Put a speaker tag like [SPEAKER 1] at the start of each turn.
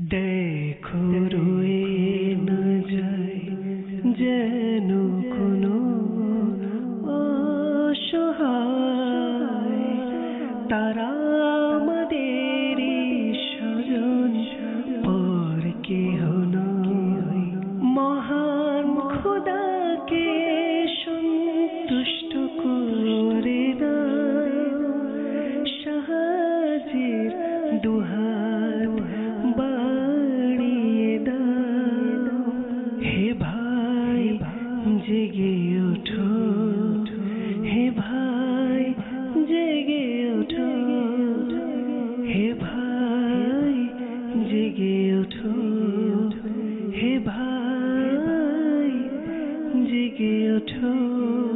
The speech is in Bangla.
[SPEAKER 1] দেখো রয়ে না যায় যেন কোনো অসহায়, তারা আমাদেরই স্বজন, পর কেহ নয়। মহান খোদাকে সন্তুষ্ট করে দাও, সাহায্যের দুহাত বাড়িয়ে দাও। হে ভাই জেগে ওঠো, হে ভাই জেগে ওঠো, হে ভাই জেগে ওঠো, হে ভাই জেগে ওঠো।